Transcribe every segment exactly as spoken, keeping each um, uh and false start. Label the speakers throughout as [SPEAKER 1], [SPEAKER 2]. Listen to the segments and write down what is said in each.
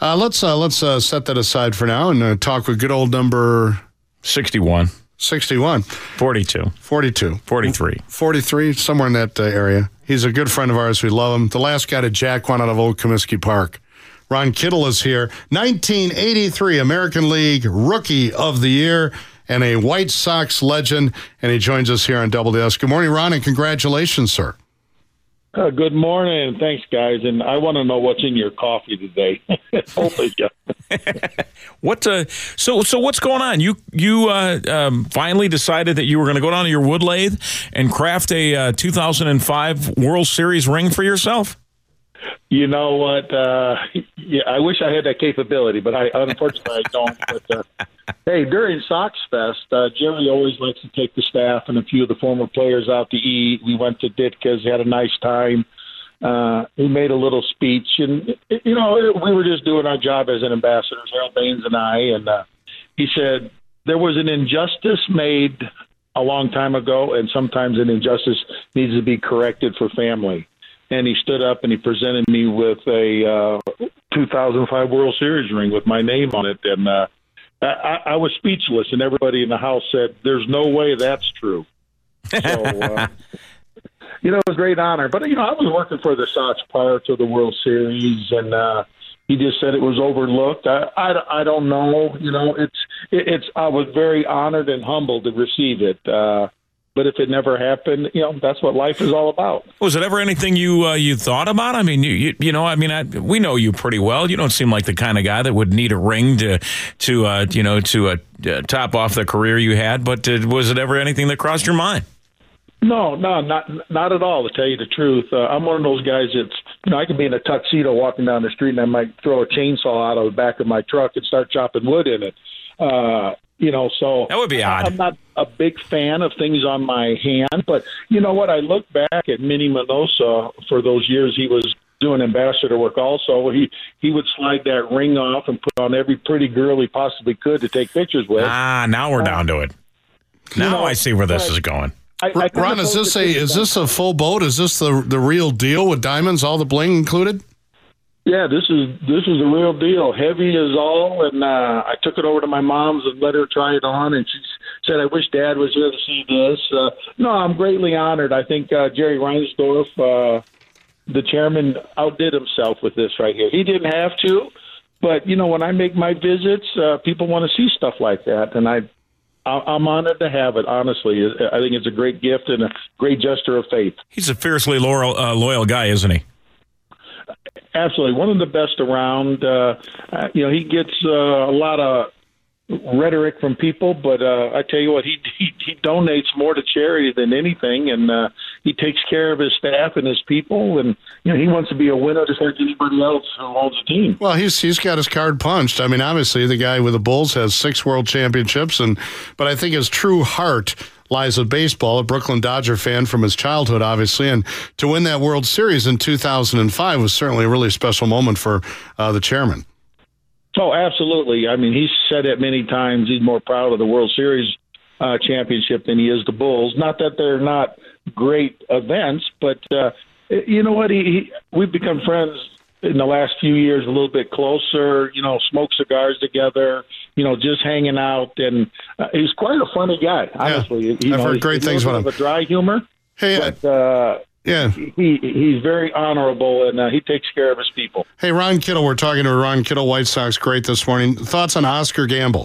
[SPEAKER 1] Uh, let's uh, let's uh, set that aside for now and uh, talk with good old number
[SPEAKER 2] sixty-one.
[SPEAKER 1] sixty-one.
[SPEAKER 2] forty-two.
[SPEAKER 1] forty-two.
[SPEAKER 2] forty-three.
[SPEAKER 1] forty-three, somewhere in that uh, area. He's a good friend of ours. We love him. The last guy to jack one out of Old Comiskey Park. Ron Kittle is here. nineteen eighty-three American League Rookie of the Year and a White Sox legend, and he joins us here on Double D S. Good morning, Ron, and congratulations, sir.
[SPEAKER 3] Uh, good morning. Thanks, guys. And I want to know what's in your coffee today. Hopefully, yeah.
[SPEAKER 2] What? Uh, so, so what's going on? You you uh, um, finally decided that you were going to go down to your wood lathe and craft a uh, two thousand five World Series ring for yourself?
[SPEAKER 3] You know what? Uh, yeah, I wish I had that capability, but I unfortunately I don't. But uh, hey, during Sox Fest, uh, Jerry always likes to take the staff and a few of the former players out to eat. We went to Ditka's, had a nice time. Uh, he made a little speech, and you know we were just doing our job as an ambassador, Harold Baines and I. And uh, he said there was an injustice made a long time ago, and sometimes an injustice needs to be corrected for family. And he stood up and he presented me with a uh, two thousand five World Series ring with my name on it. And uh, I, I was speechless, and everybody in the house said, there's no way that's true. So, uh, you know, it was a great honor. But, you know, I was working for the Sox prior to the World Series, and uh, he just said it was overlooked. I, I, I don't know. You know, it's, it, it's. I was very honored and humbled to receive it. Uh But if it never happened, you know, that's what life is all about.
[SPEAKER 2] Was it ever anything you uh, you thought about? I mean, you you, you know, I mean, I, we know you pretty well. You don't seem like the kind of guy that would need a ring to to uh, you know to uh, uh, top off the career you had. But uh, was it ever anything that crossed your mind?
[SPEAKER 3] No, no, not not at all. To tell you the truth, uh, I'm one of those guys that's, you know, I could be in a tuxedo walking down the street and I might throw a chainsaw out of the back of my truck and start chopping wood in it. Uh, You know, so
[SPEAKER 2] that would be odd.
[SPEAKER 3] I'm not a big fan of things on my hand, but you know what? I look back at Minnie Minoso for those years he was doing ambassador work. Also, he he would slide that ring off and put on every pretty girl he possibly could to take pictures with.
[SPEAKER 2] Ah, now we're uh, down to it. Now you know, I see where this is going.
[SPEAKER 3] I, I
[SPEAKER 1] Ron, is this a is this a full boat? Is this the the real deal with diamonds, all the bling included?
[SPEAKER 3] Yeah, this is this is the real deal. Heavy as all, and uh, I took it over to my mom's and let her try it on, and she said, "I wish Dad was here to see this." Uh, no, I'm greatly honored. I think uh, Jerry Reinsdorf, uh, the chairman, outdid himself with this right here. He didn't have to, but you know, when I make my visits, uh, people want to see stuff like that, and I, I'm honored to have it. Honestly, I think it's a great gift and a great gesture of faith.
[SPEAKER 2] He's a fiercely loyal, uh, loyal guy, isn't he?
[SPEAKER 3] Absolutely. One of the best around. Uh, uh, you know, he gets uh, a lot of rhetoric from people, but uh, I tell you what, he, he he donates more to charity than anything, and uh, he takes care of his staff and his people, and you know, he wants to be a winner just like anybody else who owns a team.
[SPEAKER 1] Well, he's he's got his card punched. I mean, obviously, the guy with the Bulls has six world championships, and but I think his true heart lies with baseball, a Brooklyn Dodger fan from his childhood, obviously, and to win that World Series in two thousand five was certainly a really special moment for uh, the chairman.
[SPEAKER 3] Oh, absolutely. I mean, he's said it many times. He's more proud of the World Series uh, championship than he is the Bulls. Not that they're not great events, but uh, you know what? He, he we've become friends in the last few years, a little bit closer, you know, smoke cigars together, you know, just hanging out. And uh, he's quite a funny guy, honestly.
[SPEAKER 1] Yeah,
[SPEAKER 3] you
[SPEAKER 1] I've
[SPEAKER 3] know,
[SPEAKER 1] heard great things about him.
[SPEAKER 3] A dry humor.
[SPEAKER 1] Hey,
[SPEAKER 3] but, uh,
[SPEAKER 1] yeah,
[SPEAKER 3] he he's very honorable, and uh, he takes care of his people.
[SPEAKER 1] Hey, Ron Kittle, we're talking to Ron Kittle, White Sox great this morning. Thoughts on Oscar Gamble?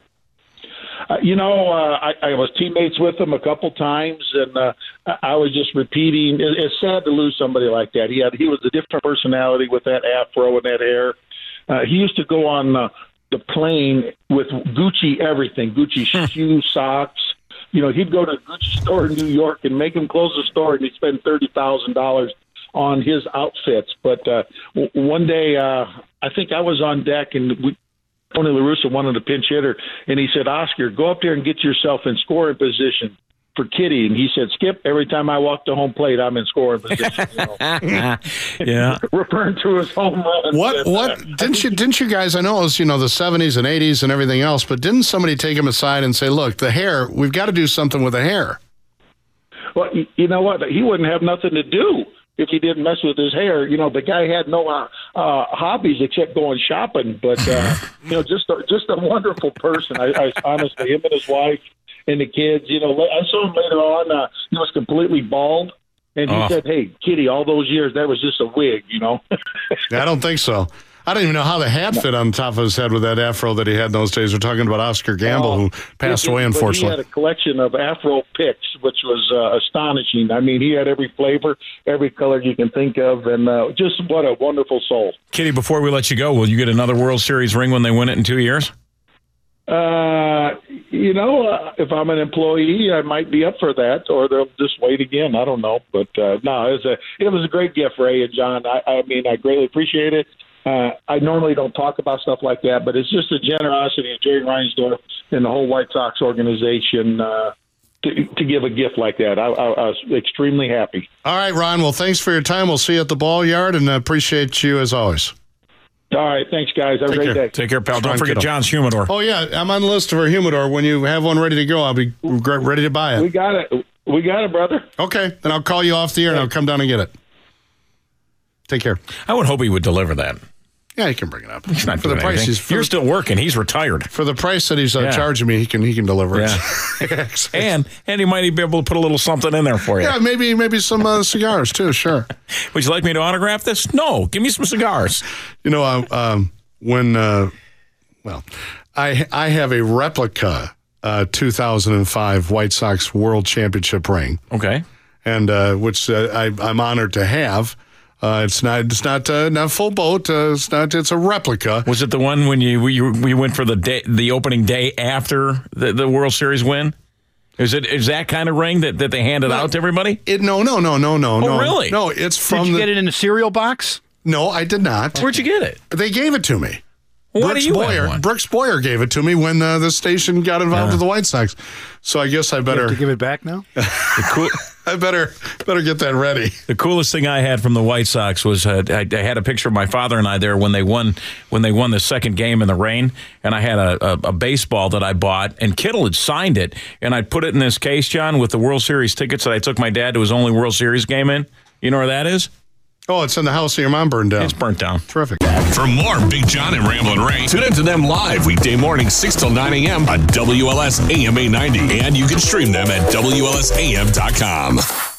[SPEAKER 3] Uh, you know, uh, I, I was teammates with him a couple times, and uh, I was just repeating. It, it's sad to lose somebody like that. He had he was a different personality with that afro and that hair. Uh, he used to go on uh, the plane with Gucci everything, Gucci shoes, socks. You know, he'd go to a Gucci store in New York and make him close the store, and he'd spend thirty thousand dollars on his outfits. But uh, w- one day, uh, I think I was on deck, and we, Tony La Russa wanted a pinch hitter, and he said, Oscar, go up there and get yourself in scoring position for Kitty. And he said, Skip, every time I walk to home plate, I'm in scoring position. You know?
[SPEAKER 2] Yeah.
[SPEAKER 3] Referring to his home run.
[SPEAKER 1] What,
[SPEAKER 3] and,
[SPEAKER 1] what,
[SPEAKER 3] uh,
[SPEAKER 1] didn't you, didn't you guys, I know it was, you know, the seventies and eighties and everything else, but didn't somebody take him aside and say, look, the hair, we've got to do something with the hair?
[SPEAKER 3] Well, you know what? He wouldn't have nothing to do if he didn't mess with his hair. You know, the guy had no uh, uh, hobbies except going shopping. But uh, you know, just a, just a wonderful person. I, I honestly, him and his wife and the kids. You know, I saw him later on. Uh, he was completely bald, and he
[SPEAKER 2] oh.
[SPEAKER 3] said, "Hey, Kitty, all those years that was just a wig." You know.
[SPEAKER 1] I don't think so. I don't even know how the hat fit on top of his head with that afro that he had in those days. We're talking about Oscar Gamble,
[SPEAKER 3] oh,
[SPEAKER 1] who passed away, unfortunately.
[SPEAKER 3] He had a collection of afro picks, which was uh, astonishing. I mean, he had every flavor, every color you can think of, and uh, just what a wonderful soul.
[SPEAKER 2] Kitty, before we let you go, will you get another World Series ring when they win it in two years?
[SPEAKER 3] Uh, you know, uh, if I'm an employee, I might be up for that, or they'll just wait again. I don't know, but uh, no, it was a it was a great gift, Ray and John. I, I mean, I greatly appreciate it. Uh, I normally don't talk about stuff like that, but it's just the generosity of Jerry Reinsdorf and the whole White Sox organization uh, to, to give a gift like that. I, I, I was extremely happy.
[SPEAKER 1] All right, Ron. Well, thanks for your time. We'll see you at the ball yard, and appreciate you as always.
[SPEAKER 3] All right. Thanks, guys. Have
[SPEAKER 1] Take
[SPEAKER 3] a great
[SPEAKER 1] care.
[SPEAKER 3] day.
[SPEAKER 2] Take care, pal.
[SPEAKER 1] Ron
[SPEAKER 2] Don't forget
[SPEAKER 1] Kittle.
[SPEAKER 2] John's humidor.
[SPEAKER 1] Oh, yeah. I'm on the list of our humidor. When you have one ready to go, I'll be ready to buy
[SPEAKER 3] We
[SPEAKER 1] it.
[SPEAKER 3] got it. We got it, brother.
[SPEAKER 1] Okay. Then I'll call you off the air, and I'll come down and get it. Take care.
[SPEAKER 2] I would hope he would deliver that.
[SPEAKER 1] Yeah, he can bring it up.
[SPEAKER 2] He's not
[SPEAKER 1] for the
[SPEAKER 2] doing
[SPEAKER 1] price.
[SPEAKER 2] anything.
[SPEAKER 1] He's for
[SPEAKER 2] You're
[SPEAKER 1] the,
[SPEAKER 2] still working. He's retired.
[SPEAKER 1] for the price that he's uh,
[SPEAKER 2] Yeah.
[SPEAKER 1] charging me. He can he can deliver
[SPEAKER 2] Yeah.
[SPEAKER 1] it.
[SPEAKER 2] And and he might be able to put a little something in there for you.
[SPEAKER 1] yeah, maybe maybe some uh, cigars too. Sure.
[SPEAKER 2] Would you like me to autograph this? No. Give me some cigars.
[SPEAKER 1] You know, uh, um, when uh, well, I I have a replica uh, two thousand five White Sox World Championship ring,
[SPEAKER 2] Okay.
[SPEAKER 1] and uh, which uh, I, I'm honored to have. Uh, it's not it's not uh, not full boat. Uh, it's not. It's a replica.
[SPEAKER 2] Was it the one when you we, we went for the day, the opening day after the, the World Series win? Is it is that kind of ring that, that they handed
[SPEAKER 1] No.
[SPEAKER 2] out to everybody?
[SPEAKER 1] It no no no no no no.
[SPEAKER 2] really?
[SPEAKER 1] No, it's from
[SPEAKER 4] Did you
[SPEAKER 1] the.
[SPEAKER 4] get it in a cereal box?
[SPEAKER 1] No, I did not.
[SPEAKER 2] Where'd you get it?
[SPEAKER 1] They gave it to me.
[SPEAKER 2] Well, why
[SPEAKER 1] Brooks
[SPEAKER 2] do you
[SPEAKER 1] Boyer,
[SPEAKER 2] have one?
[SPEAKER 1] Brooks Boyer gave it to me when uh, the station got involved
[SPEAKER 2] Yeah.
[SPEAKER 1] with the White Sox. So I guess I
[SPEAKER 4] You
[SPEAKER 1] better
[SPEAKER 4] have to give it back now?
[SPEAKER 2] The, cool,
[SPEAKER 1] I better better get that ready.
[SPEAKER 2] the coolest thing I had from the White Sox was uh, I, I had a picture of my father and I there when they won when they won the second game in the rain, and I had a, a, a baseball that I bought, and Kittle had signed it, and I put it in this case, John, with the World Series tickets that I took my dad to his only World Series game in. You know where that is?
[SPEAKER 1] Oh, it's in the house that your mom burned down.
[SPEAKER 2] It's burnt down.
[SPEAKER 1] Terrific.
[SPEAKER 5] For more Big John and Ramblin' Ray, tune into them live weekday mornings six till nine a.m. on W L S A M eight ninety. And you can stream them at W L S A M dot com.